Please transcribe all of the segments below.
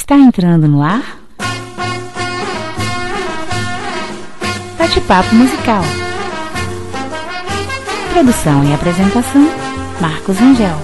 Está entrando no ar Bate-Papo Musical. Produção e apresentação, Marcos Angel.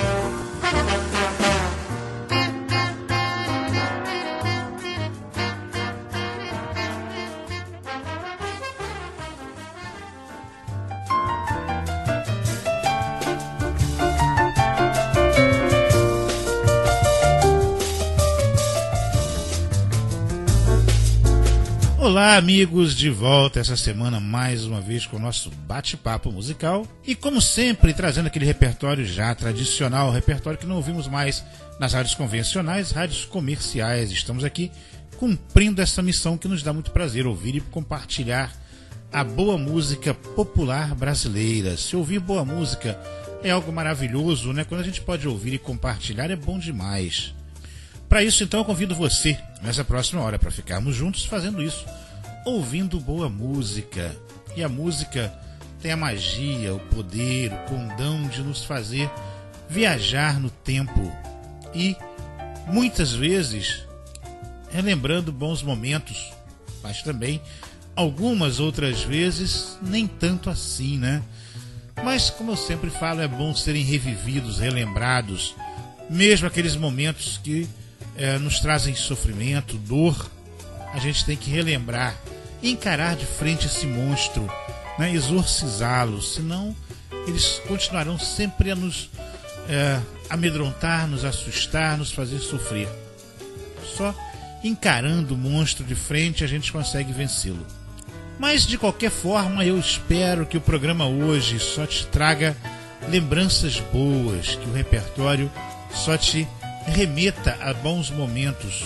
Olá, amigos, de volta essa semana mais uma vez com o nosso bate-papo musical e, como sempre, trazendo aquele repertório já tradicional, repertório que não ouvimos mais nas rádios convencionais, rádios comerciais. Estamos aqui cumprindo essa missão que nos dá muito prazer, ouvir e compartilhar a boa música popular brasileira. Se ouvir boa música é algo maravilhoso, né? Quando a gente pode ouvir e compartilhar é bom demais. Para isso, então, eu convido você, nessa próxima hora, para ficarmos juntos fazendo isso, ouvindo boa música. E a música tem a magia, o poder, o condão de nos fazer viajar no tempo. E, muitas vezes, relembrando bons momentos, mas também, algumas outras vezes, nem tanto assim, né? Mas, como eu sempre falo, é bom serem revividos, relembrados, mesmo aqueles momentos que nos trazem sofrimento, dor. A gente tem que relembrar, encarar de frente esse monstro, né? Exorcizá-lo, senão eles continuarão sempre a nos amedrontar, nos assustar, nos fazer sofrer. Só encarando o monstro de frente a gente consegue vencê-lo. Mas de qualquer forma, eu espero que o programa hoje só te traga lembranças boas, que o repertório só te remeta a bons momentos.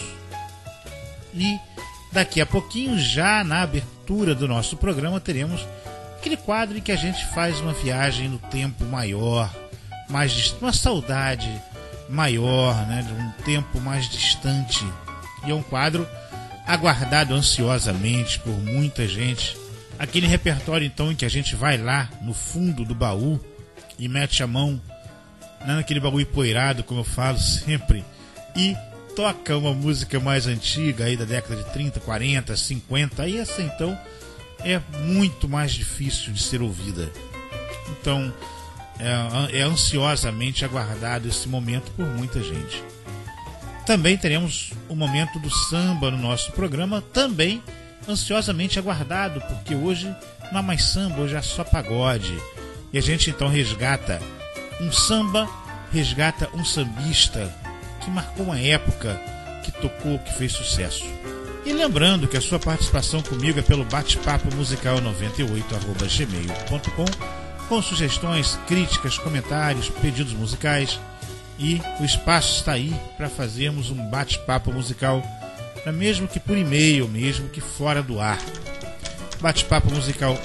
E daqui a pouquinho, já na abertura do nosso programa, teremos aquele quadro em que a gente faz uma viagem no tempo maior, uma saudade maior, né, de um tempo mais distante. E é um quadro aguardado ansiosamente por muita gente. Aquele repertório, então, em que a gente vai lá no fundo do baú e mete a mão naquele baú empoeirado, como eu falo sempre, e toca uma música mais antiga aí da década de 30, 40, 50, e essa então é muito mais difícil de ser ouvida. Então é ansiosamente aguardado esse momento por muita gente. Também teremos o momento do samba no nosso programa, também ansiosamente aguardado, porque hoje não há mais samba, hoje é só pagode. E a gente então resgata um samba, resgata um sambista que marcou uma época, que tocou, que fez sucesso. E lembrando que a sua participação comigo é pelo bate-papo musical 98@gmail.com, com sugestões, críticas, comentários, pedidos musicais. E o espaço está aí para fazermos um bate-papo musical, mesmo que por e-mail, mesmo que fora do ar. Bate-papo musical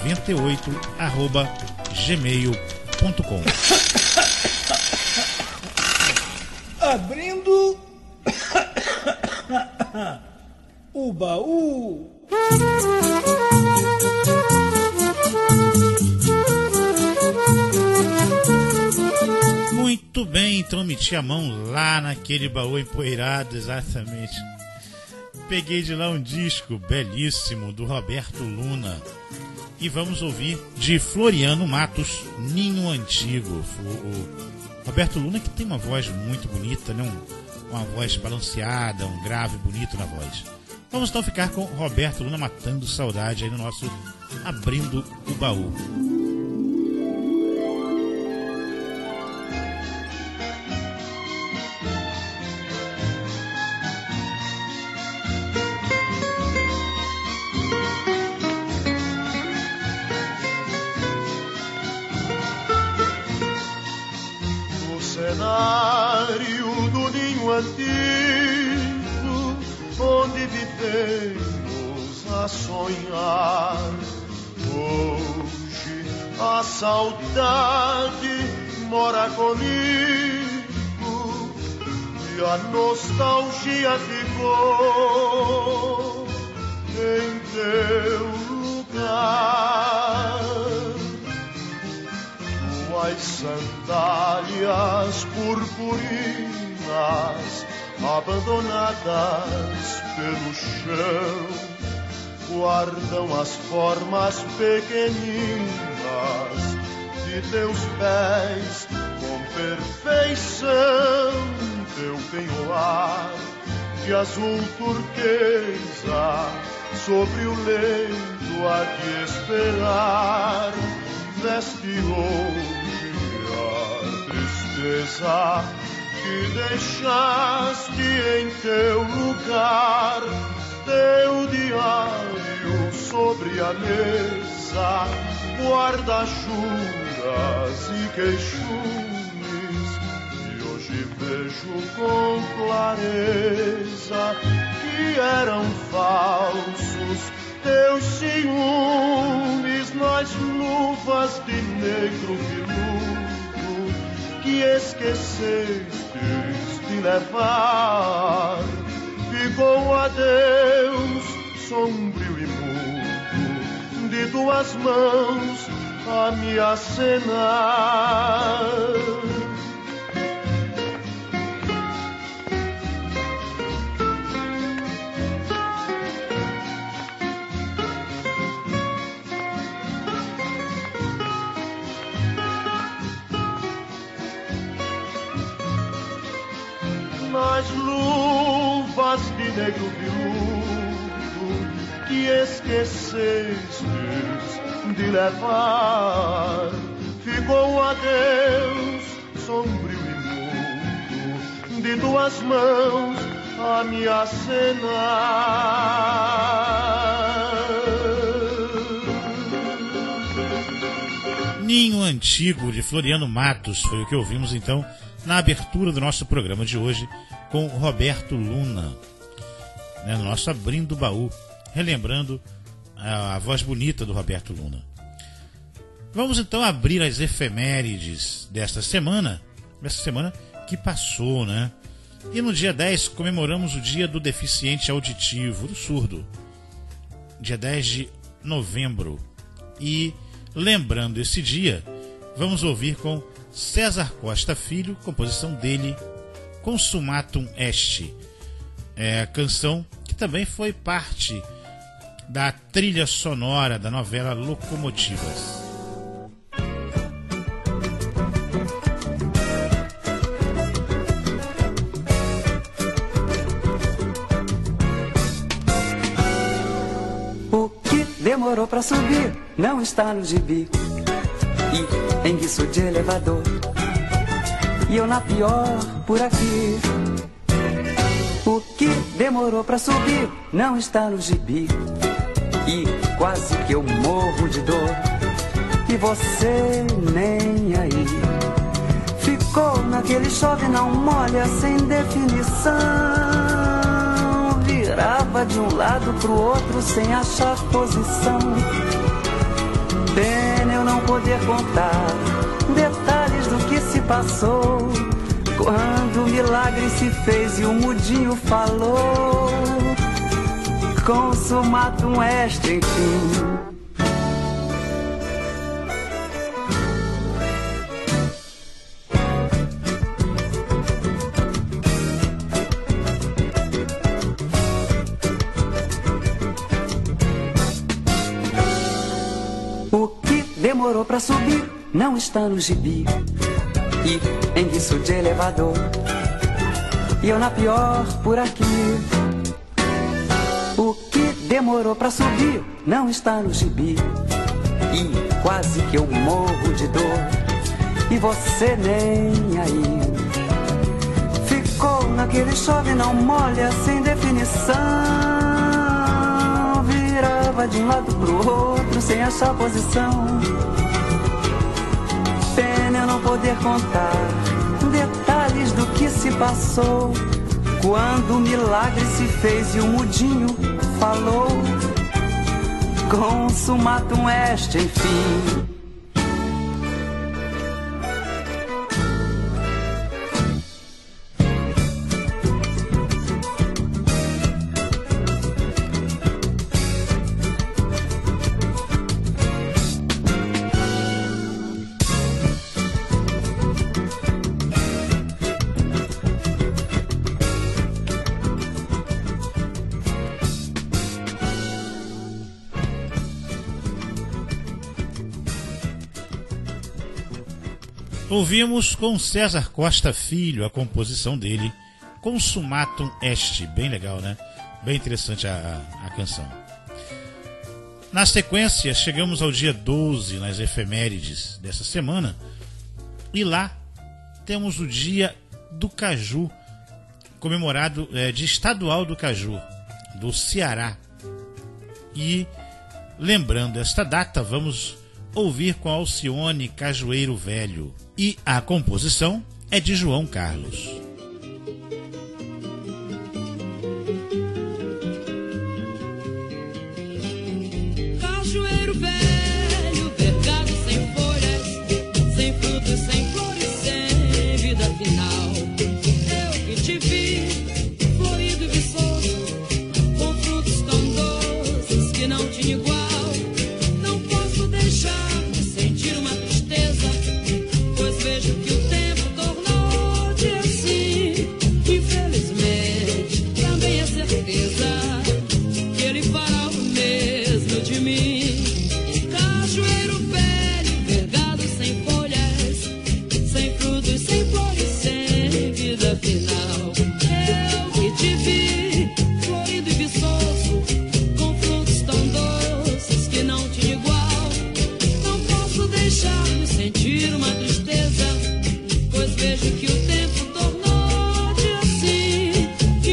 98@gmail.com. Abrindo o baú. Muito bem, então meti a mão lá naquele baú empoeirado, exatamente. Peguei de lá um disco belíssimo do Roberto Luna. E vamos ouvir de Floriano Matos, Ninho Antigo. O Roberto Luna, que tem uma voz muito bonita, né? Uma voz balanceada, um grave bonito na voz. Vamos então ficar com Roberto Luna matando saudade aí no nosso Abrindo o Baú. Do ninho antigo, onde vivemos a sonhar. Hoje a saudade mora comigo e a nostalgia ficou em teu lugar. Tuas sandálias purpurinas abandonadas pelo chão, guardam as formas pequeninas de teus pés com perfeição, teu penhoar de azul turquesa sobre o leito a te esperar. Veste hoje a tristeza que deixaste em teu lugar, teu diário sobre a mesa guarda juras e queixumes, e hoje vejo com clareza que eram falsos teus ciúmes nas luvas de negro veludo que esquecestes de levar. Ficou um adeus sombrio e mudo de tuas mãos a me acenar. Nas luvas de negro viúdo que esquecestes de levar, ficou um adeus sombrio e mudo de tuas mãos a me acenar. Ninho Antigo, de Floriano Matos, foi o que ouvimos então na abertura do nosso programa de hoje com Roberto Luna, né, no nosso Abrindo o Baú, relembrando a voz bonita do Roberto Luna. Vamos então abrir as efemérides desta semana que passou, né? E no dia 10 comemoramos o Dia do Deficiente Auditivo, do surdo, dia 10 de novembro. E lembrando esse dia, vamos ouvir com César Costa Filho, composição dele, Consumatum Est, a canção que também foi parte da trilha sonora da novela Locomotivas. O que demorou pra subir não está no gibi, e em guiço de elevador, e eu na pior por aqui. O que demorou pra subir não está no gibi, e quase que eu morro de dor, e você nem aí. Ficou naquele chove não molha sem definição, virava de um lado pro outro sem achar posição. Pena eu não poder contar detalhes do que se passou, quando o milagre se fez e o mudinho falou. Consumatum est, enfim. O que demorou pra subir não está no gibi, e em guiço de elevador, e eu na pior por aqui. O que demorou pra subir não está no gibi, e quase que eu morro de dor, e você nem aí. Ficou naquele chove não molha sem definição, virava de um lado pro outro sem achar posição. Pena eu não poder contar detalhes do que se passou, quando o milagre se fez e o mudinho falou. Consumatum est, enfim. Ouvimos com César Costa Filho a composição dele, Consumatum Est. Bem legal, né? Bem interessante a canção. Na sequência, chegamos ao dia 12 nas efemérides dessa semana. E lá temos o dia do caju, comemorado de estadual do caju, do Ceará. E lembrando esta data, vamos ouvir com Alcione Cajueiro Velho. E a composição é de João Carlos. Cajueiro velho, vergado sem folhas, sem frutos, sem flores, sem vida final. Eu que te vi, florido e viçoso, com frutos tão doces que não tinha igual. Não posso deixar de sentir uma tristeza, pois vejo que o tempo tornou-te assim. Infelizmente, também é certeza que ele fará o mesmo de mim. Cajueiro velho, vergado sem folhas, sem frutos, sem flores, sem vida final. Eu que te vi, florido e viçoso, com frutos tão doces que não tinha igual. Não posso deixar de sentir uma tristeza, pois vejo que o tempo tornou-te assim.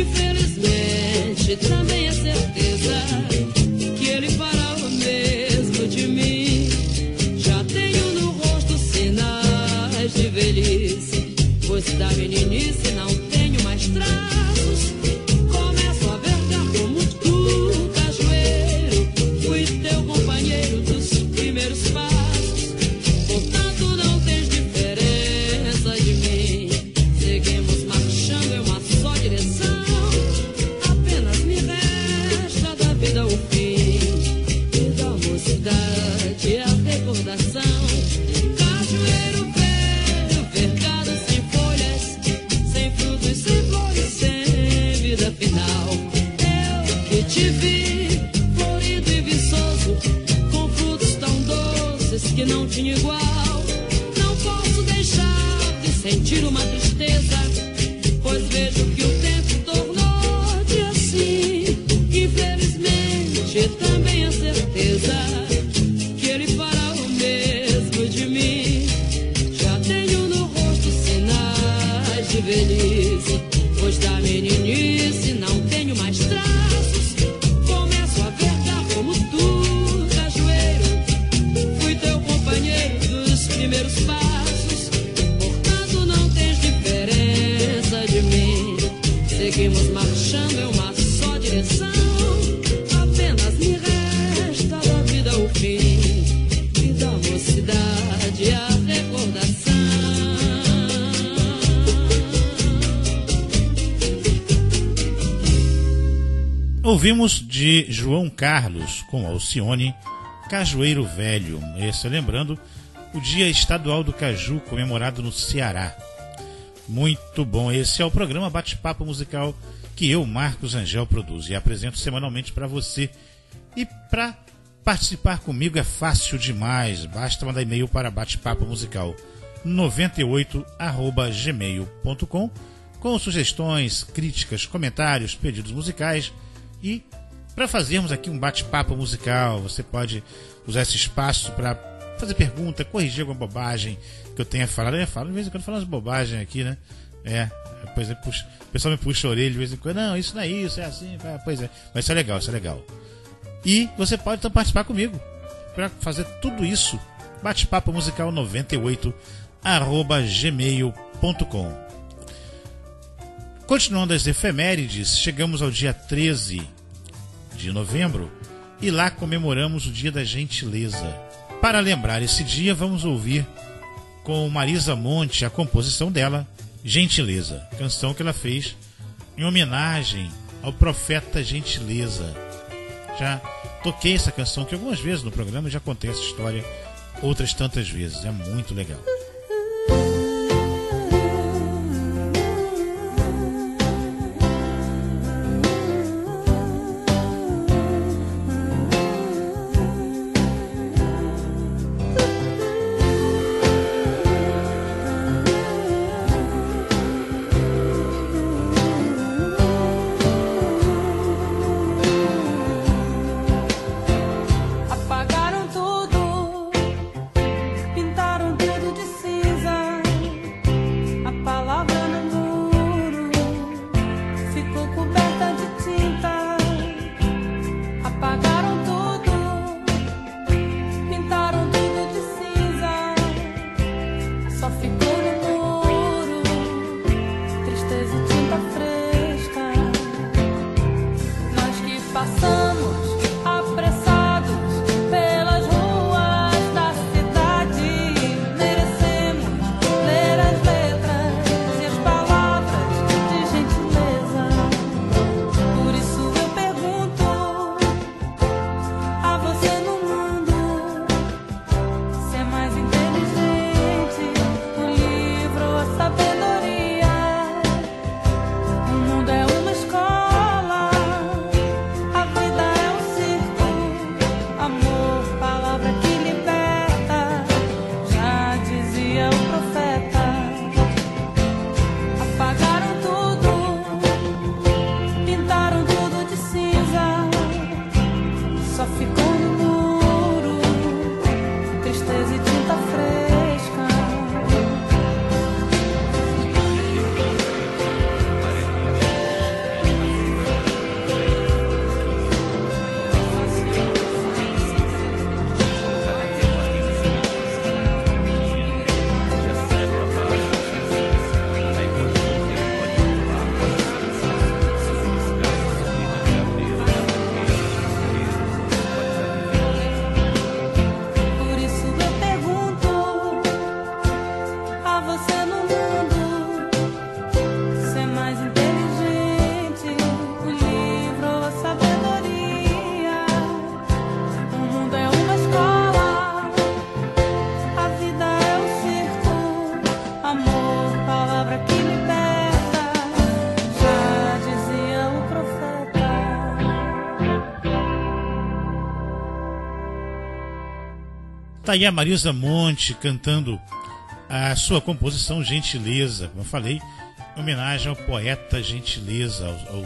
Infelizmente, também é certeza que ele fará o mesmo de mim. Já tenho no rosto sinais de velhice, pois da meninice não tenho mais traços. Começo a vergar como tu, cajueiro, fui teu companheiro dos primeiros passos. Portanto não tens diferença de mim, seguimos marchando em uma só direção. Apenas me resta da vida o fim e da mocidade a recordação. Cajueiro velho, vergado sem folhas, sem frutos, sem flores, sem vida final. Eu que te vi, florido e viçoso, com frutos tão doces que não tinha igual. Não posso deixar de sentir uma tristeza, pois vejo que o tempo tornou-te assim. Infelizmente, também é certeza que ele fará o mesmo de mim. Já tenho no rosto sinais de velhice, pois da meninice não tenho mais traços. Começo a vergar como tu, cajueiro, fui teu companheiro dos primeiros passos. Portanto não tens diferença de mim, seguimos marchando em uma só direção. Apenas me resta da vida o fim e da mocidade a recordação. Ouvimos de João Carlos com Alcione Cajueiro Velho. Esse, lembrando, o Dia Estadual do Caju, comemorado no Ceará. Muito bom. Esse é o programa Bate-Papo Musical que eu, Marcos Angel, produzo e apresento semanalmente para você. E para participar comigo é fácil demais. Basta mandar e-mail para batepapomusical98@gmail.com com sugestões, críticas, comentários, pedidos musicais. E para fazermos aqui um bate-papo musical, você pode usar esse espaço para fazer pergunta, corrigir alguma bobagem que eu tenha falado. Eu falo de vez em quando, falando umas bobagens aqui, né? Pois é, o pessoal me puxa a orelha de vez em quando. Não, isso não é isso, é assim. Pois é, mas isso é legal, isso é legal. E você pode então participar comigo para fazer tudo isso. Bate-papo musical 98@gmail.com. Continuando as efemérides, chegamos ao dia 13 de novembro e lá comemoramos o Dia da Gentileza. Para lembrar esse dia, vamos ouvir com Marisa Monte a composição dela, Gentileza, canção que ela fez em homenagem ao profeta Gentileza. Já toquei essa canção aqui algumas vezes no programa e já contei essa história outras tantas vezes, é muito legal. Tá aí a Marisa Monte cantando a sua composição Gentileza, como eu falei, em homenagem ao poeta Gentileza,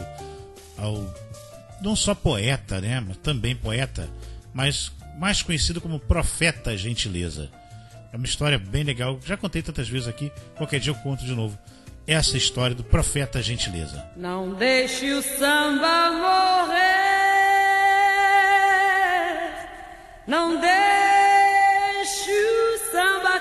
ao não só poeta, né, mas também poeta, mas mais conhecido como Profeta Gentileza. É uma história bem legal, já contei tantas vezes aqui, qualquer dia eu conto de novo essa história do Profeta Gentileza. Não deixe o samba morrer, não deixe o samba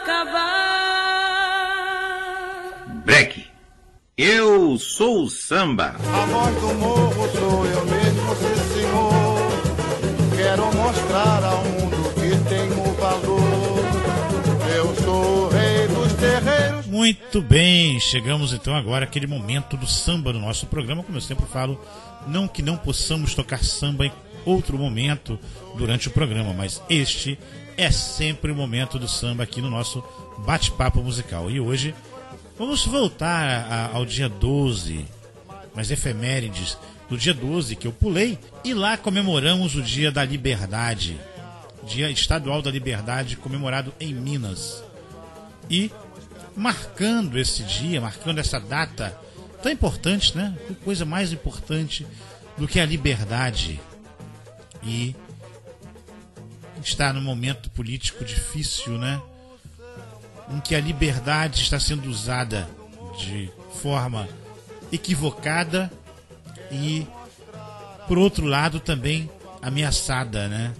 acabar. Breque, eu sou o samba. A voz do morro sou eu mesmo, sim senhor. Quero mostrar ao mundo que tenho valor. Eu sou o rei dos terreiros. Muito bem, chegamos então agora àquele momento do samba no nosso programa. Como eu sempre falo, não que não possamos tocar samba em outro momento durante o programa, mas este é sempre o momento do samba aqui no nosso bate-papo musical. E hoje vamos voltar ao dia 12, mas efemérides do dia 12 que eu pulei, e lá comemoramos o Dia da Liberdade, Dia Estadual da Liberdade, comemorado em Minas. E marcando esse dia, marcando essa data tão importante, né? Que coisa mais importante do que a liberdade. E está num momento político difícil, né? Em que a liberdade está sendo usada de forma equivocada e, por outro lado, também ameaçada, né?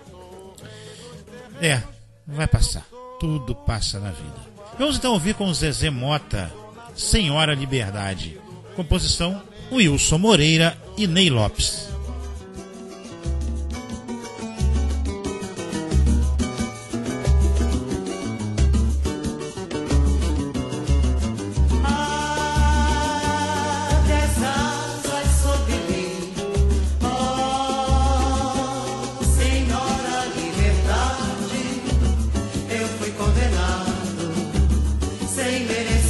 Vai passar. Tudo passa na vida. Vamos então ouvir com o Zezé Mota, Senhora Liberdade. Composição Wilson Moreira e Ney Lopes.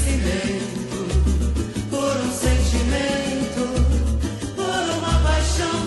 Por uma paixão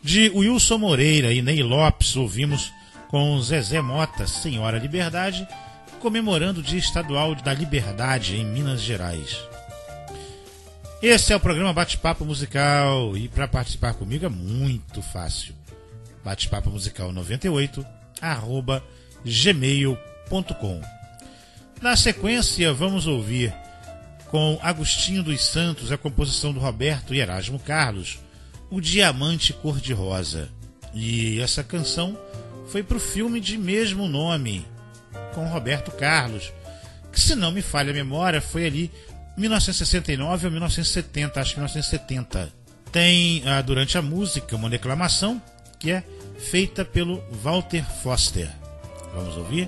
De Wilson Moreira e Ney Lopes, ouvimos com Zezé Mota, Senhora Liberdade, comemorando o Dia Estadual da Liberdade em Minas Gerais. Esse é o programa Bate-Papo Musical e para participar comigo é muito fácil. Bate-Papo Musical 98@gmail.com. Na sequência vamos ouvir com Agostinho dos Santos a composição do Roberto e Erasmo Carlos, O Diamante Cor-de-Rosa. E essa canção foi para o filme de mesmo nome, com Roberto Carlos, que, se não me falha a memória, foi ali 1969 ou 1970, acho que 1970. Tem, durante a música, uma declamação que é feita pelo Walter Foster. Vamos ouvir?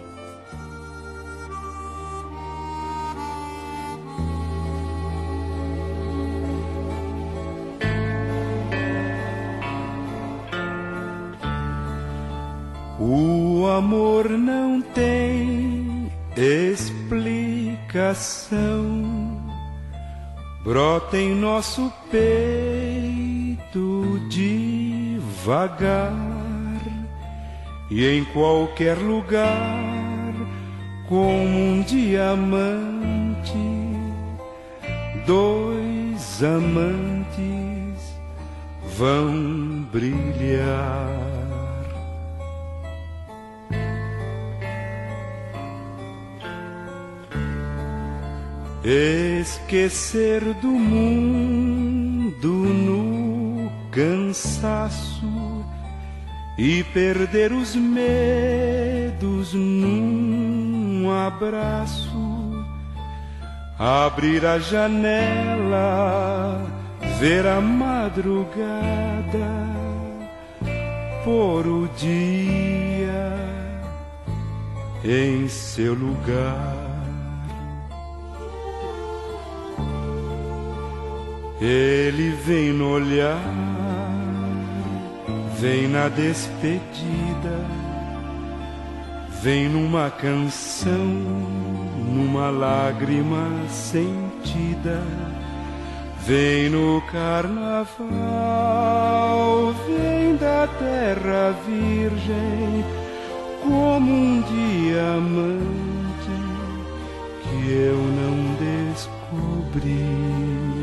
O amor não tem explicação, brota em nosso peito devagar, e em qualquer lugar, como um diamante, dois amantes vão brilhar. Esquecer do mundo no cansaço e perder os medos num abraço, abrir a janela, ver a madrugada, pôr o dia em seu lugar. Ele vem no olhar, vem na despedida, vem numa canção, numa lágrima sentida, vem no carnaval, vem da terra virgem, como um diamante que eu não descobri.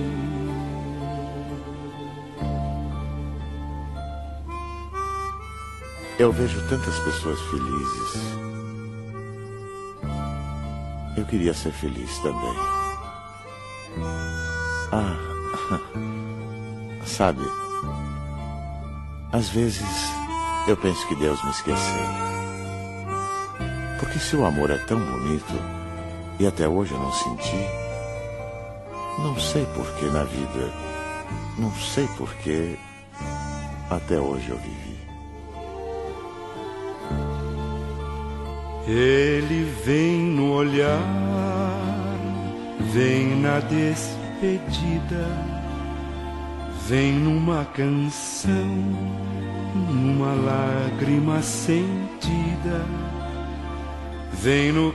Eu vejo tantas pessoas felizes. Eu queria ser feliz também. Sabe, às vezes eu penso que Deus me esqueceu. Porque se o amor é tão bonito e até hoje eu não senti, não sei por que na vida, não sei por que até hoje eu vivi. Ele vem no olhar, vem na despedida, vem numa canção, numa lágrima sentida, vem no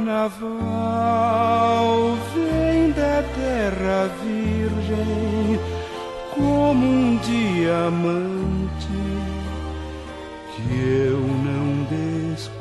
carnaval, vem da terra virgem, como um diamante que eu não descobri.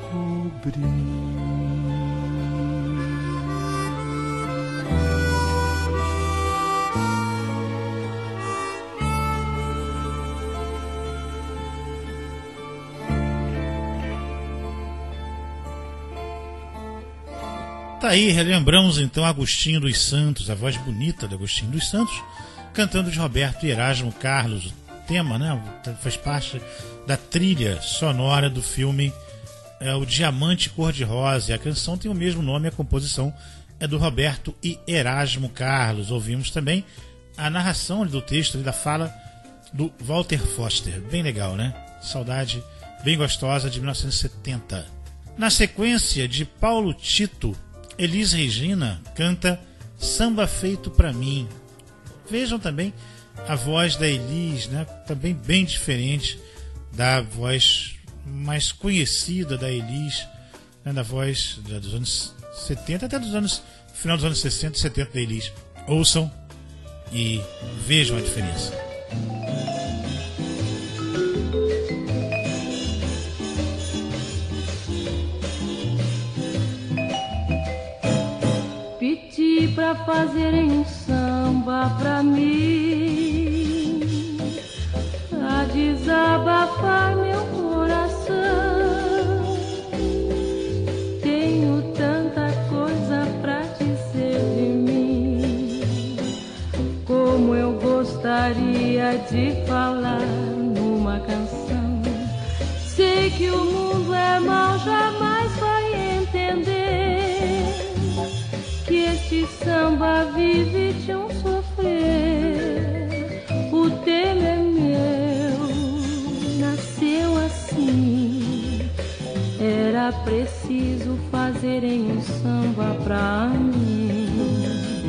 Tá aí, relembramos então Agostinho dos Santos, a voz bonita de Agostinho dos Santos, cantando de Roberto e Erasmo Carlos. O tema, né, faz parte da trilha sonora do filme O Diamante Cor-de-Rosa. A canção tem o mesmo nome, a composição é do Roberto e Erasmo Carlos. Ouvimos também a narração do texto e da fala do Walter Foster. Bem legal, né? Saudade bem gostosa de 1970. Na sequência, de Paulo Tito, Elis Regina canta Samba Feito Pra Mim. Vejam também a voz da Elis, né? Também bem diferente da voz mais conhecida da Elis, né? Da voz dos anos 70 até final dos anos 60 e 70 da Elis. Ouçam e vejam a diferença. fazerem um samba pra mim, a desabafar meu coração. Tenho tanta coisa pra dizer de mim, como eu gostaria de falar numa canção. Sei que o mundo é mau, jamais vai entender que este samba vive de um sofrer. O tema é meu, nasceu assim. Era preciso fazerem um samba pra mim.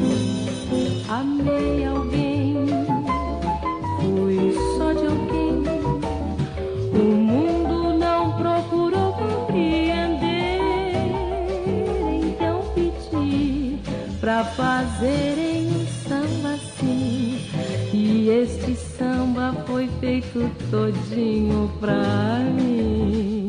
Amei alguém, fui só de alguém. O mundo não procurou compreender, então pedi pra fazerem um samba assim. E este samba foi feito todinho pra mim.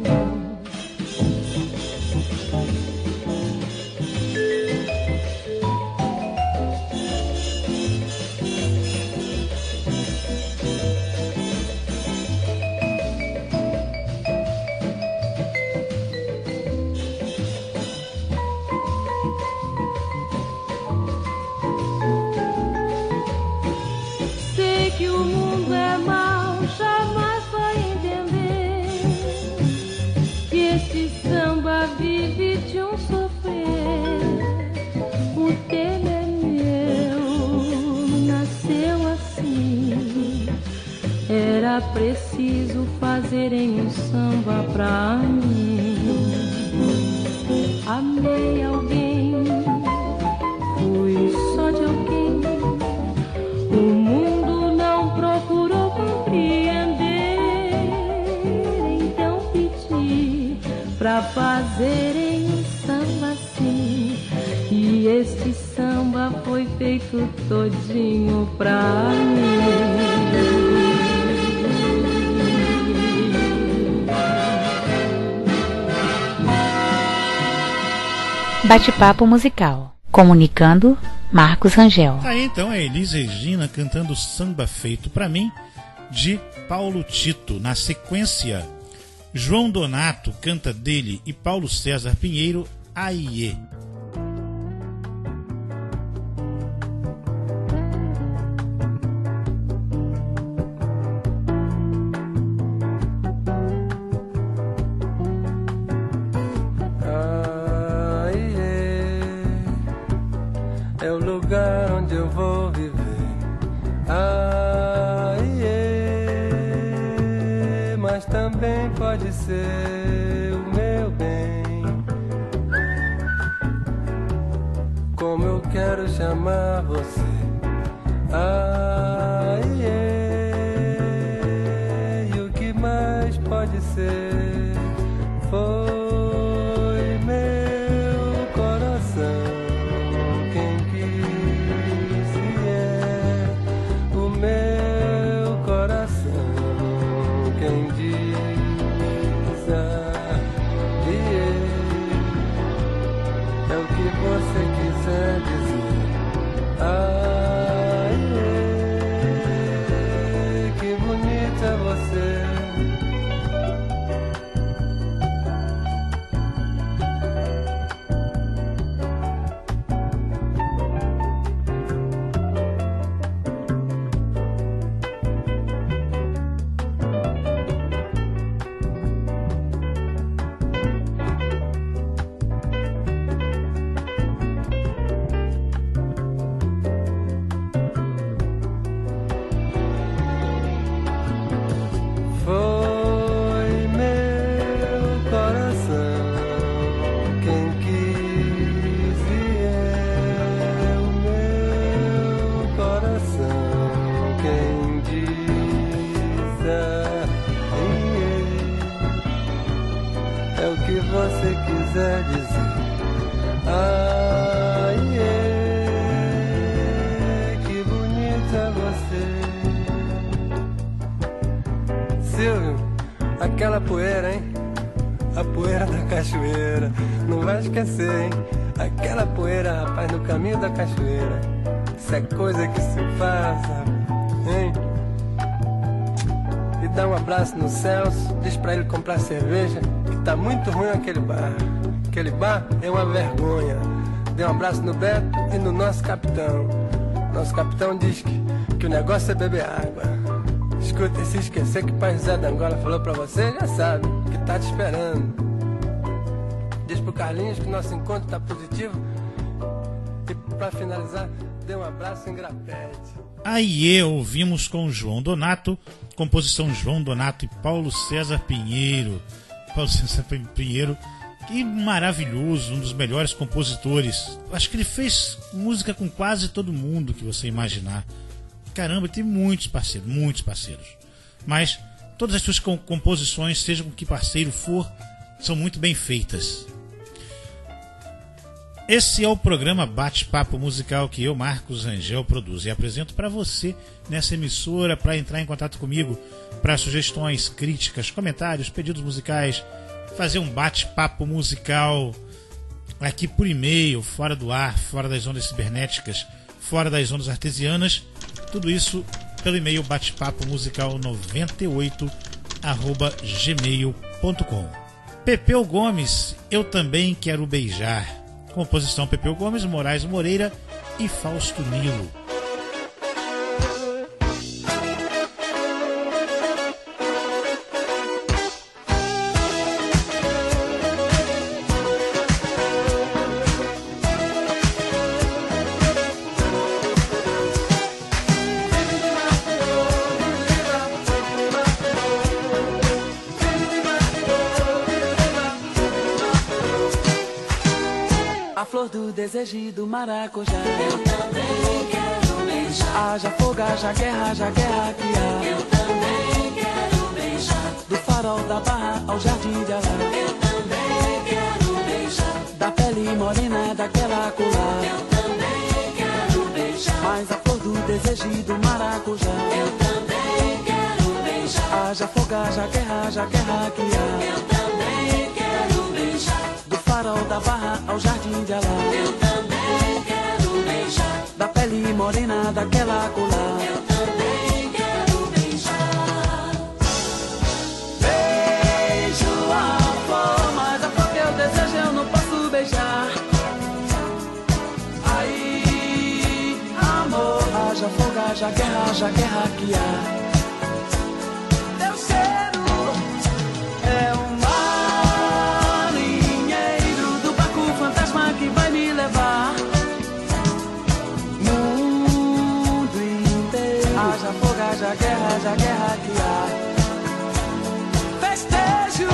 Que o mundo é mau, jamais vai entender que este samba vive de um sofrer. O tema é meu, nasceu assim. Era preciso fazerem um samba pra mim. Amei alguém, fui só de alguém. O mundo procurou compreender, então pedi pra fazerem um samba assim. E este samba foi feito todinho pra mim. Bate-papo musical. Comunicando, Marcos Rangel. Aí então é Elis Regina cantando Samba Feito Pra Mim, de Paulo Tito. Na sequência, João Donato canta dele e Paulo César Pinheiro, Aiê. É o lugar onde eu vou viver. Mas também pode ser o meu bem. Como eu quero chamar você. E o que mais pode ser? Foi meu coração quem quis e é o meu coração quem diz é o que você quiser dizer. Que bonita é você. É o que você quiser dizer. Que bonita é você. Silvio, aquela poeira, hein? A poeira da cachoeira, não vai esquecer, hein? Aquela poeira, rapaz, no caminho da cachoeira. Isso é coisa que se faz, hein? E dá um abraço no Celso, diz pra ele comprar cerveja, que tá muito ruim aquele bar. Aquele bar é uma vergonha. Dê um abraço no Beto e no nosso capitão. Nosso capitão diz que o negócio é beber água. Escuta, e se esquecer que o pai José da Angola falou pra você, já sabe, que tá te esperando. Diz pro Carlinhos que nosso encontro tá positivo. E pra finalizar, dê um abraço em grapete. Aí ouvimos com João Donato, composição João Donato e Paulo César Pinheiro. Paulo César Pinheiro, que maravilhoso, um dos melhores compositores. Acho que ele fez música com quase todo mundo que você imaginar. Caramba, tem muitos parceiros. Mas todas as suas composições, seja com que parceiro for, são muito bem feitas. Esse é o programa Bate-Papo Musical que eu, Marcos Rangel, produzo e apresento para você nessa emissora. Para entrar em contato comigo, para sugestões, críticas, comentários, pedidos musicais, fazer um bate-papo musical aqui por e-mail, fora do ar, fora das ondas cibernéticas, fora das ondas artesianas, tudo isso pelo e-mail batepapomusical98@gmail.com. Pepeu Gomes, Eu Também Quero Beijar. Composição Pepeu Gomes, Moraes Moreira e Fausto Nilo. Desejo do maracujá. Eu também quero beijar. Haja fogo, haja guerra que há. Eu também quero beijar. Do farol da Barra ao Jardim de Alá. Eu também quero beijar. Da pele morena daquela colar. Eu também quero beijar. Mas a flor do desejo do maracujá. Eu também quero beijar. Haja fogo, haja guerra que há. Eu também quero beijar. Do farol da Barra ao Jardim de Alá. Eu também quero beijar. Da pele morena daquela colar. Eu também quero beijar. Beijo a flor, mas a flor que eu desejo eu não posso beijar. Aí, amor, haja fogo, haja guerra que há. Teu cheiro é um que vai me levar mundo inteiro. Haja fogo, haja guerra que há. Festejo.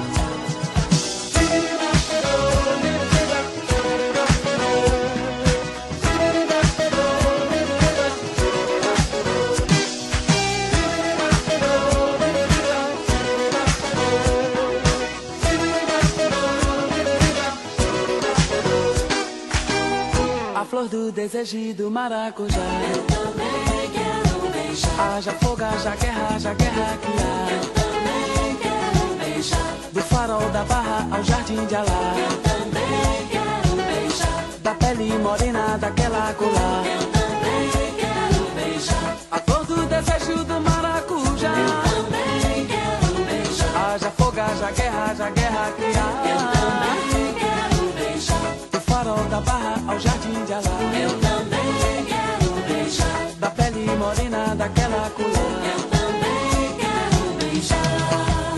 A flor do desejo do maracujá. Eu também quero beijar. Haja fogo, haja guerra que há. Eu também quero beijar. Do farol da Barra ao Jardim de Alá. Eu também quero beijar. Da pele morena daquela colar. Eu também quero beijar. A flor do desejo do maracujá. Eu também quero beijar. Haja fogo, haja guerra que há. Eu também quero beijar. Do farol da Barra ao Jardim de Alá. Eu também quero beijar. Da pele morena daquela colar. Eu também quero beijar.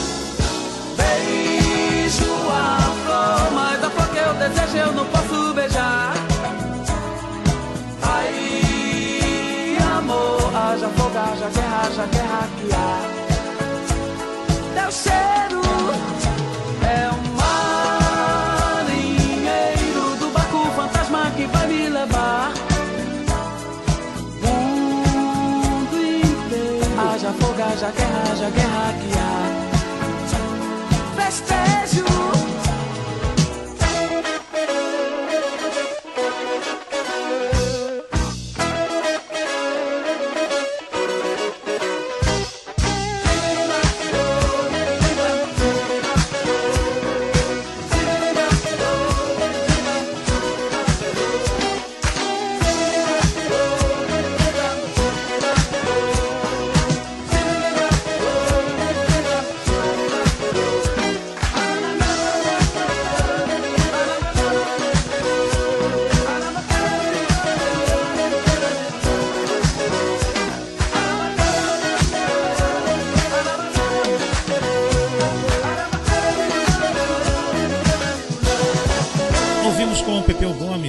Beijo a flor, mas a flor que eu desejo eu não posso beijar. Aí, amor, haja fogo, haja guerra que há. Teu cheiro é um que vai me levar mundo inteiro. Haja fogo, haja guerra que há. Festejo.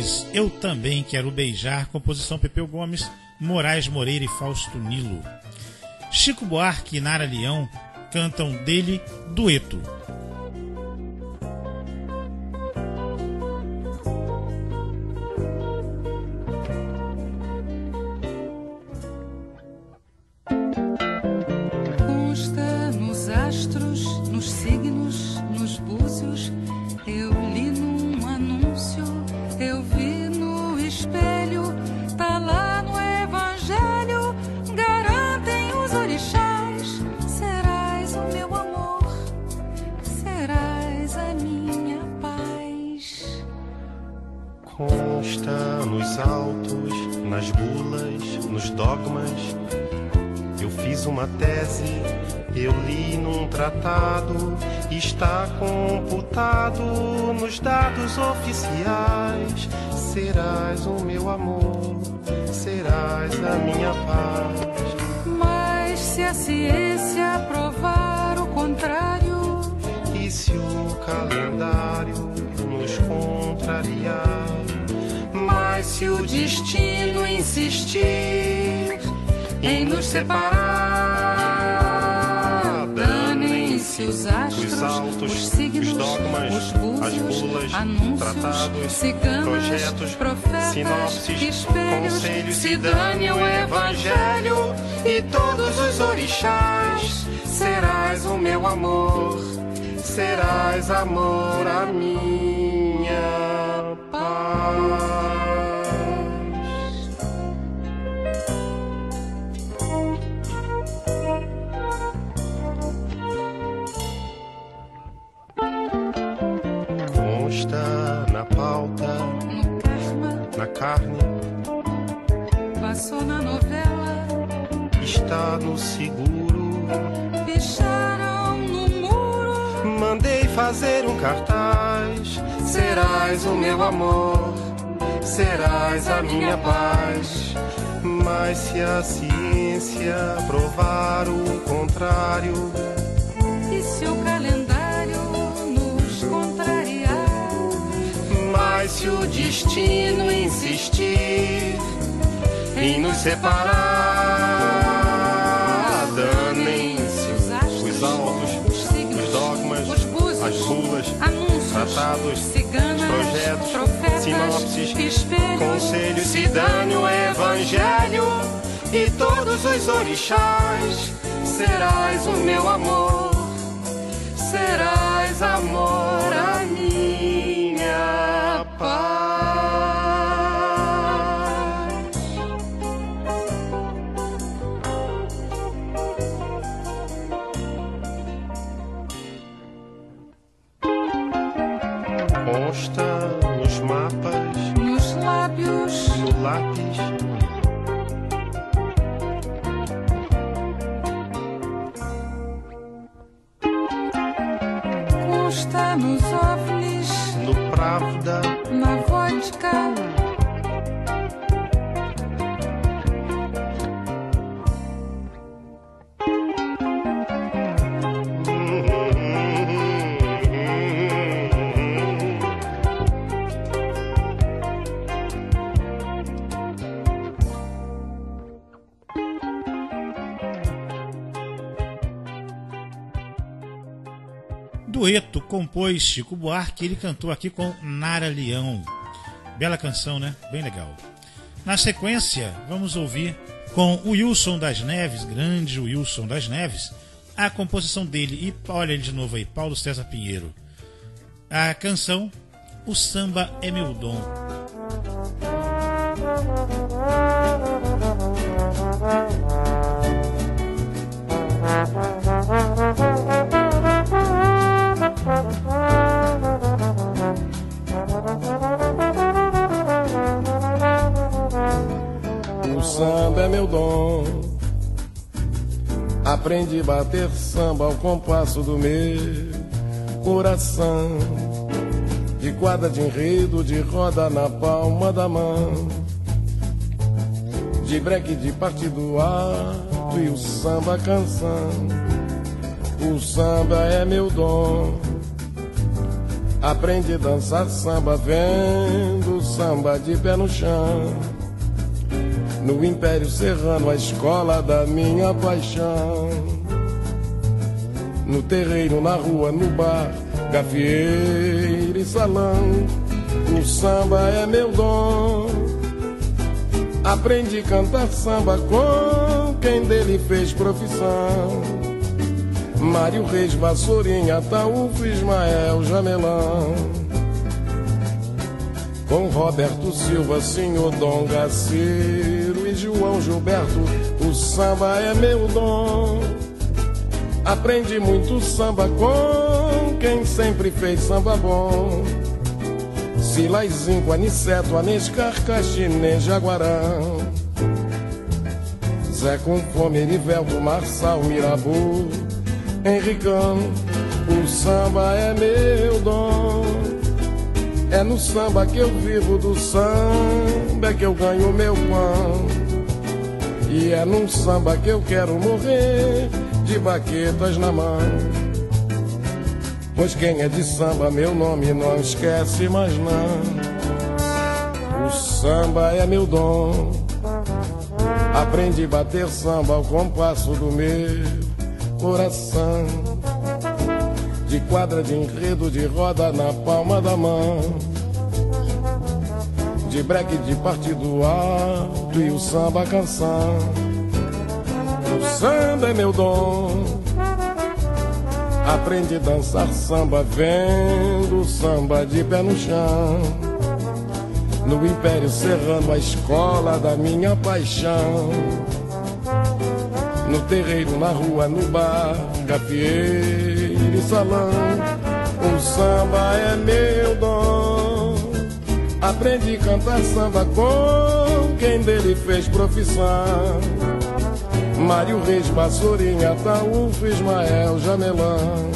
Gomes, Eu Também Quero Beijar, composição Pepeu Gomes, Moraes Moreira e Fausto Nilo. Chico Buarque e Nara Leão cantam dele dueto. Consta nos astros, nos signos, nos búzios, eu li num anúncio, eu vi no espelho, tá lá no evangelho, garantem os orixás, serás o meu amor, serás a minha paz. Consta nos autos, nas bulas, nos dogmas, eu fiz uma tese, eu li num tratado, está computado nos dados oficiais. Serás o meu amor, serás a minha paz. Mas se a ciência provar o contrário, e se o calendário nos contrariar, mas se o destino insistir em nos separar, danem-se os astros, os autos, os signos, os dogmas, os búzios, as bulas, anúncios, tratados, ciganas, projetos, profetas, sinopses, espelhos, conselhos, se dane o evangelho e todos os orixás. Serás o meu amor, serás amor a minha paz. Consta na pauta, no karma, na carne, passou na novela, está no seguro, picharam no muro, mandei fazer um cartaz. serás o meu amor, serás a minha paz. Mas se a ciência provar o contrário, e se o calendário nos contrariar, mas se o destino insistir em nos separar, danem-se os autos, os signos, os dogmas, os búzios, as bulas, anúncios, tratados, ciganas, projetos, profetas, sinopses, espelhos, conselhos, se dane o evangelho e todos os orixás. serás o meu amor, serás amor a minha paz. Consta nos mapas, Nos lábios, no lápis, consta nos ovnis, no Pravda, na vodka, Dueto compôs Chico Buarque, ele cantou aqui com Nara Leão. Bela canção, né? Bem legal. Na sequência, vamos ouvir com o Wilson das Neves, grande Wilson das Neves, a composição dele, e olha ele de novo aí, Paulo César Pinheiro. A canção O Samba é Meu Dom. O samba é meu dom. Aprendi a bater samba ao compasso do meu coração. De quadra de enredo, de roda na palma da mão, de breque de partido alto e o samba canção. O samba é meu dom. Aprendi a dançar samba vendo samba de pé no chão. No Império Serrano, a escola da minha paixão. No terreiro, na rua, no bar, gafieira e salão, o samba é meu dom. Aprendi a cantar samba com quem dele fez profissão. Mário Reis, Vassourinha, Ataúfo, Ismael, Jamelão. Com Roberto Silva, Senhor Dom Gaciro e João Gilberto, o samba é meu dom. Aprendi muito samba com quem sempre fez samba bom. Silaizinho, Aniceto, Anescar, Caxinê, Jaguarão. Zé com Fome, Erivelto, Marçal, Mirabu, Henricão, o samba é meu dom. É no samba que eu vivo, do samba que eu ganho meu pão. E é num samba que eu quero morrer, de baquetas na mão. Pois quem é de samba, meu nome não esquece mais não. O samba é meu dom. Aprendi a bater samba ao compasso do meu coração. De quadra, de enredo, de roda na palma da mão. De break, de partido alto e o samba canção. O samba é meu dom. Aprendi a dançar samba vendo samba de pé no chão. No Império Serrano, a escola da minha paixão. No terreiro, na rua, no bar, gafieira e salão, o samba é meu dom. Aprendi a cantar samba com quem dele fez profissão. Mário Reis, Vassourinha, Ataúfo, Ismael, Jamelão.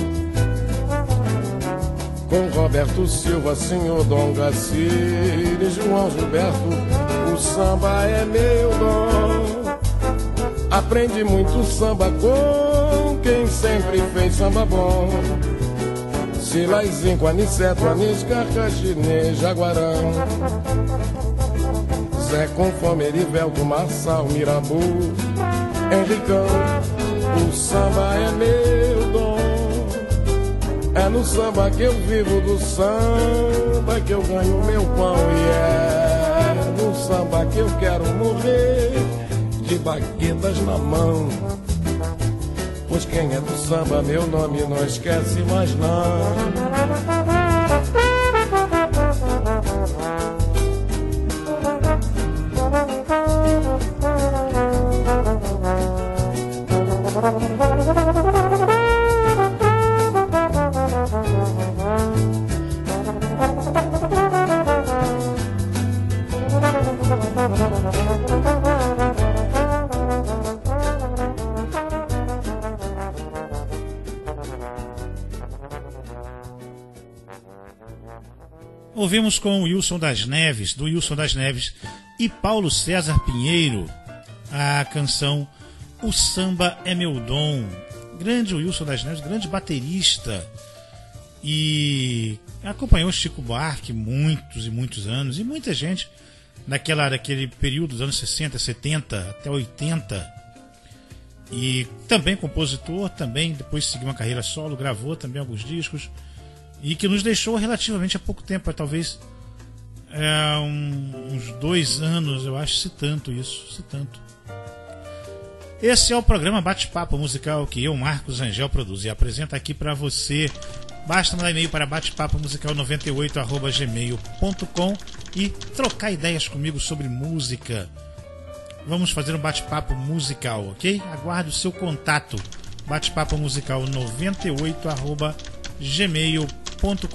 Com Roberto Silva, Senhor Dom Gaciro e João Gilberto, o samba é meu dom. Aprendi muito samba com quem sempre fez samba bom. Silaizinho, Aniceto, Aniscar, Caxinê, Jaguarão. Zé com Fome, Erivelto, Marçal, Mirabu, Henricão, o samba é meu dom. É no samba que eu vivo, do samba que eu ganho meu pão. E é no samba que eu quero morrer, de baquetas na mão. Pois quem é do samba, meu nome não esquece mais não. Ouvimos com o Wilson das Neves, do Wilson das Neves e Paulo César Pinheiro, a canção O Samba é Meu Dom. Grande Wilson das Neves, grande baterista, e acompanhou Chico Buarque muitos e muitos anos, e muita gente daquele período dos anos 60, 70 até 80. E também compositor, também depois seguiu uma carreira solo, gravou também alguns discos, e que nos deixou relativamente há pouco tempo, talvez uns 2 anos, eu acho, se tanto. Esse é o programa Bate-Papo Musical que eu, Marcos Angel, produzo e apresento aqui para você. Basta mandar e-mail para batepapomusical98@gmail.com e trocar ideias comigo sobre música. Vamos fazer um bate-papo musical, ok? Aguardo o seu contato. batepapomusical98@gmail.com.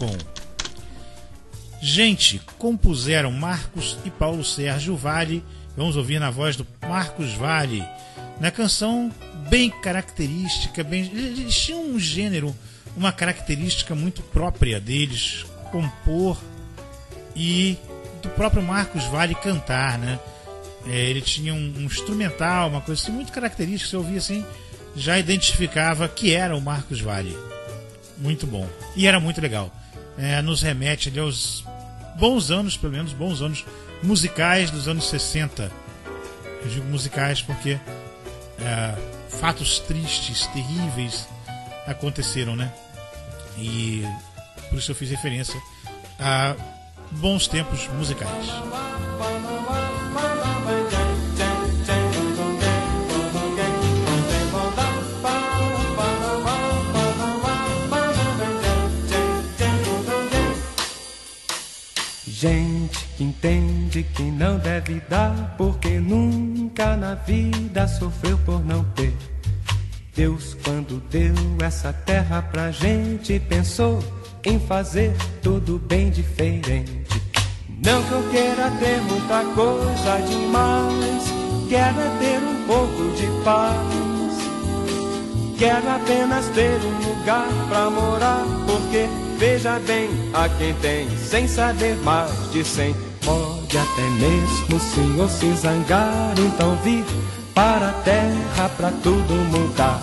Gente, compuseram Marcos e Paulo Sérgio Vale. Vamos ouvir na voz do Marcos Vale, na canção bem característica, eles tinham um gênero, uma característica muito própria deles, compor, e do próprio Marcos Vale cantar, né? Ele tinha um instrumental, uma coisa assim muito característica, você ouvia assim, já identificava que era o Marcos Vale. Muito bom. E era muito legal. nos remete ali aos bons anos, pelo menos bons anos musicais dos anos 60. Eu digo musicais porque fatos tristes, terríveis aconteceram, né? E por isso eu fiz referência a bons tempos musicais. Gente que entende que não deve dar, porque nunca na vida sofreu por não ter. Deus, quando deu essa terra pra gente, pensou em fazer tudo bem diferente. Não que eu queira ter muita coisa demais, quero é ter um pouco de paz. Quero apenas ter um lugar pra morar, porque veja bem, a quem tem sem saber mais de 100. Pode até mesmo o senhor se zangar, então vir para a terra pra tudo mudar.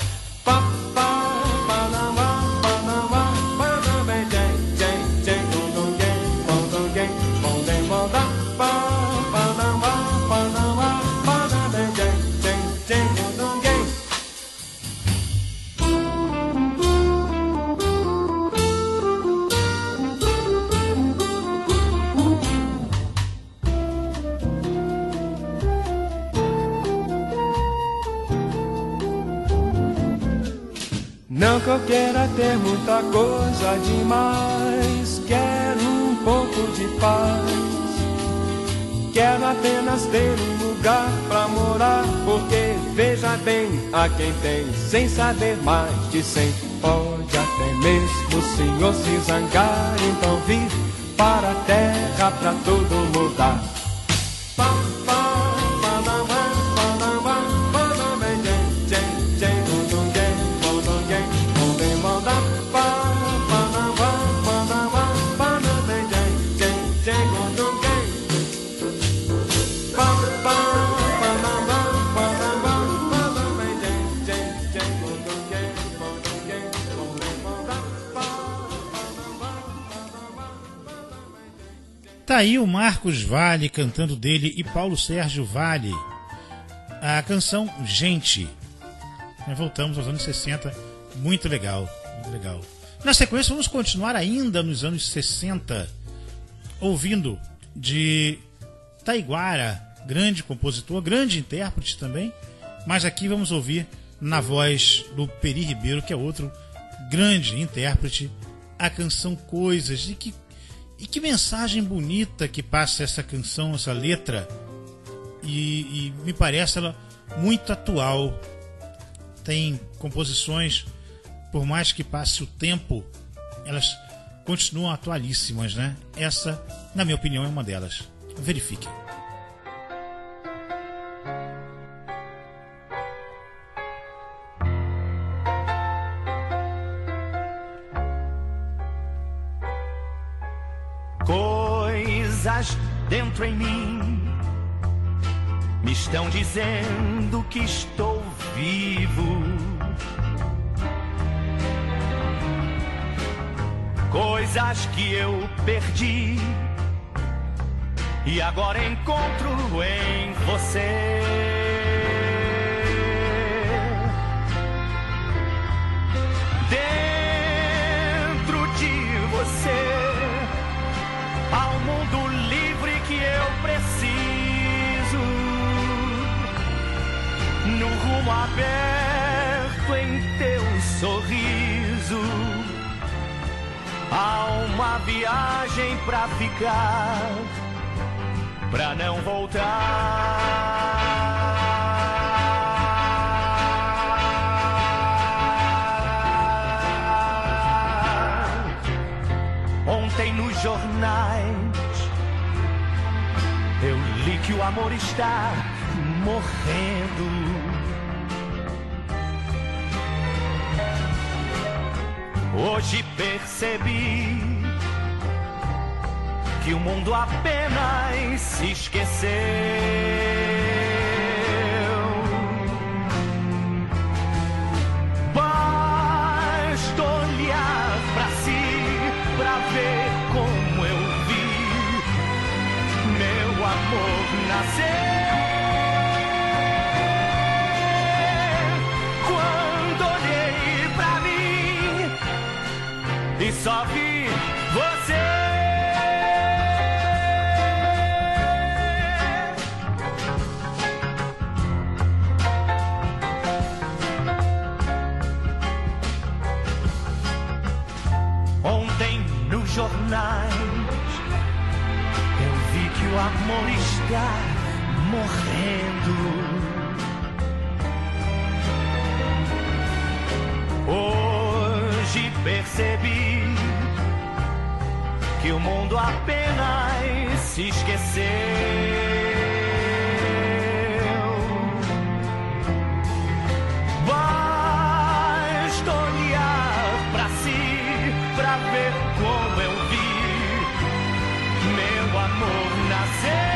Não que eu queira ter muita coisa demais, quero um pouco de paz. Quero apenas ter um lugar pra morar, porque veja bem, a quem tem sem saber mais de 100. Pode até mesmo o senhor se zangar, então vir para a terra pra tudo mudar. Tá aí o Marcos Valle cantando dele e Paulo Sérgio Valle. A canção Gente. Nós voltamos aos anos 60. Muito legal, muito legal. Na sequência vamos continuar ainda nos anos 60, ouvindo de Taiguara, grande compositor, grande intérprete também. Mas aqui vamos ouvir na voz do Peri Ribeiro, que é outro grande intérprete, a canção Coisas. E que mensagem bonita que passa essa canção, essa letra. E me parece ela muito atual. Tem composições, por mais que passe o tempo, elas continuam atualíssimas, né? Essa, na minha opinião, é uma delas. Verifiquem. Coisas dentro em mim me estão dizendo que estou vivo. Coisas que eu perdi e agora encontro em você. Dentro de você ao mundo livre que eu preciso, no rumo aberto em teu sorriso, há uma viagem pra ficar, pra não voltar. Ontem nos jornais eu li que o amor está morrendo. Hoje percebi que o mundo apenas se esqueceu. Basta olhar pra si, pra só vi você. Ontem nos jornais eu vi que o amor está morrendo. Hoje percebi que o mundo apenas se esqueceu. Basta olhar pra si pra ver como eu vi meu amor nascer.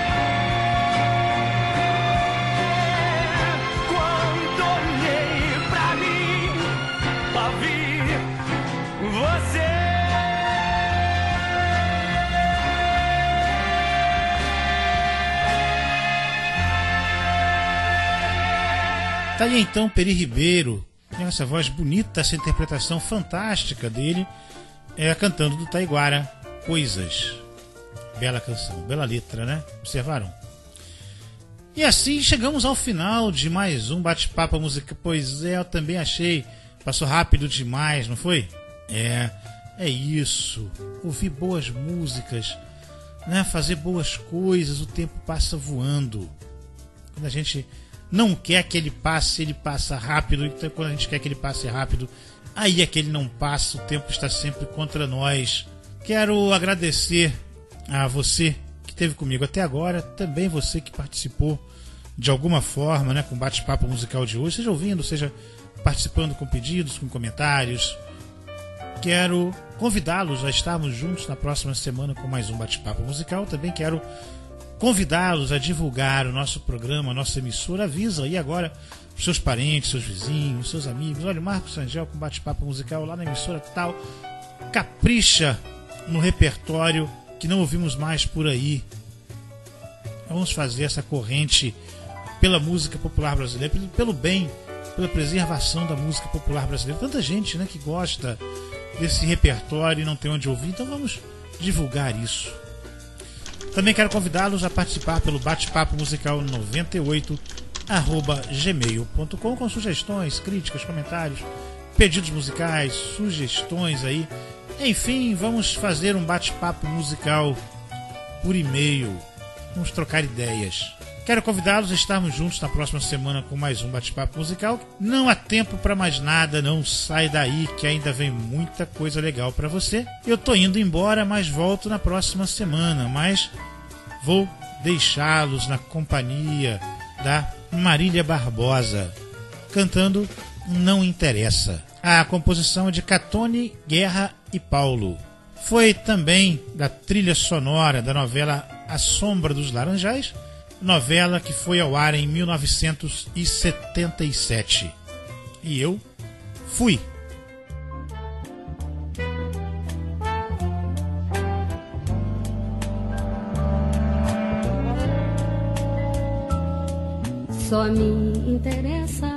Tá aí então Peri Ribeiro, essa voz bonita, essa interpretação fantástica dele, cantando do Taiguara, Coisas. Bela canção, bela letra, né? Observaram? E assim chegamos ao final de mais um Bate-Papo Música. Pois é, eu também achei. Passou rápido demais, não foi? É isso. Ouvir boas músicas, né? Fazer boas coisas, o tempo passa voando. Quando a gente não quer que ele passe, ele passa rápido. Então, quando a gente quer que ele passe rápido, aí é que ele não passa, o tempo está sempre contra nós. Quero agradecer a você que esteve comigo até agora, também você que participou de alguma forma, né, com o bate-papo musical de hoje, seja ouvindo, seja participando com pedidos, com comentários. Quero convidá-los a estarmos juntos na próxima semana com mais um bate-papo musical. Também quero convidá-los a divulgar o nosso programa, a nossa emissora. Avisa aí agora os seus parentes, seus vizinhos, seus amigos. Olha, o Marcos Rangel com bate-papo musical lá na emissora tal. Capricha no repertório que não ouvimos mais por aí. Vamos fazer essa corrente pela música popular brasileira, pelo bem, pela preservação da música popular brasileira. Tanta gente, né, que gosta desse repertório e não tem onde ouvir, então vamos divulgar isso. Também quero convidá-los a participar pelo bate-papo musical 98@gmail.com com sugestões, críticas, comentários, pedidos musicais, sugestões aí. Enfim, vamos fazer um bate-papo musical por e-mail. Vamos trocar ideias. Quero convidá-los a estarmos juntos na próxima semana com mais um bate-papo musical. Não há tempo para mais nada, não sai daí que ainda vem muita coisa legal para você. Eu tô indo embora, mas volto na próxima semana. Mas vou deixá-los na companhia da Marília Barbosa, cantando Não Interessa. A composição é de Catone, Guerra e Paulo. Foi também da trilha sonora da novela A Sombra dos Laranjais, novela que foi ao ar em 1977. E eu fui. Só me interessa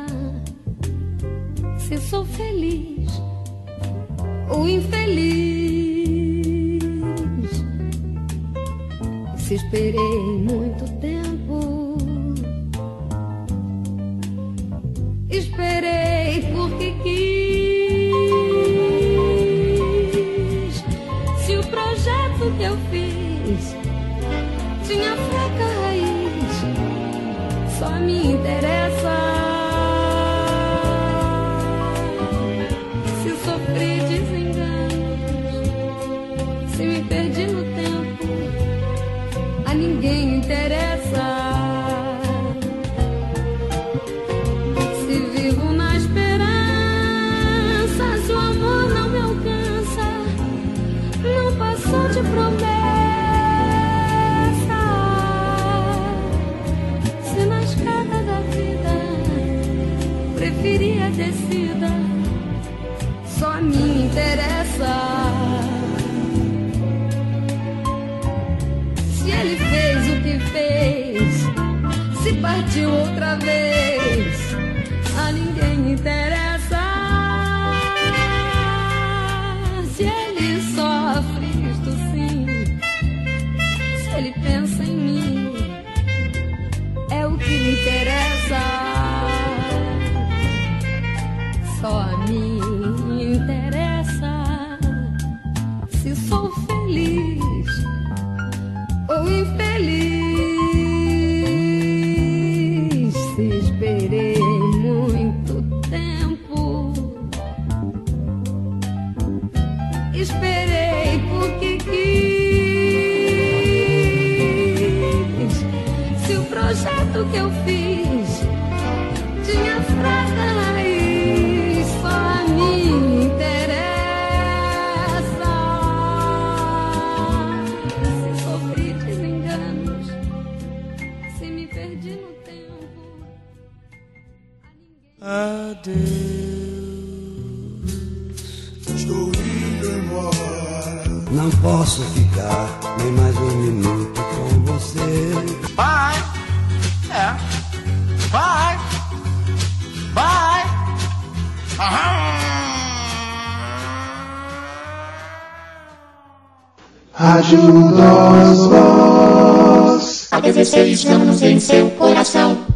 se sou feliz ou infeliz. Se esperei muito tempo, esperei porque quis. Se o projeto que eu fiz tinha fraca raiz, só me interessa se sofri desenganos, se me perdi no tempo, a ninguém interessa. Se vivo na esperança, se o amor não me alcança, não passou de promessa. Se na escada da vida preferi a descida, só me interessa se ele fez o que fez, se partiu outra vez, a ninguém interessa. Se só a mim interessa se sou feliz ou infeliz. Se esperei muito tempo, esperei porque quis. Se o projeto que eu fiz tinha fraca raiz, só a mim interessa. Se sofri desenganos, se me perdi no tempo, adeus. Estou indo embora. Não posso ficar nem mais um minuto com você. Bye. É. Bye. Bye. Rádio Nós Voz. Há 16 anos em seu coração.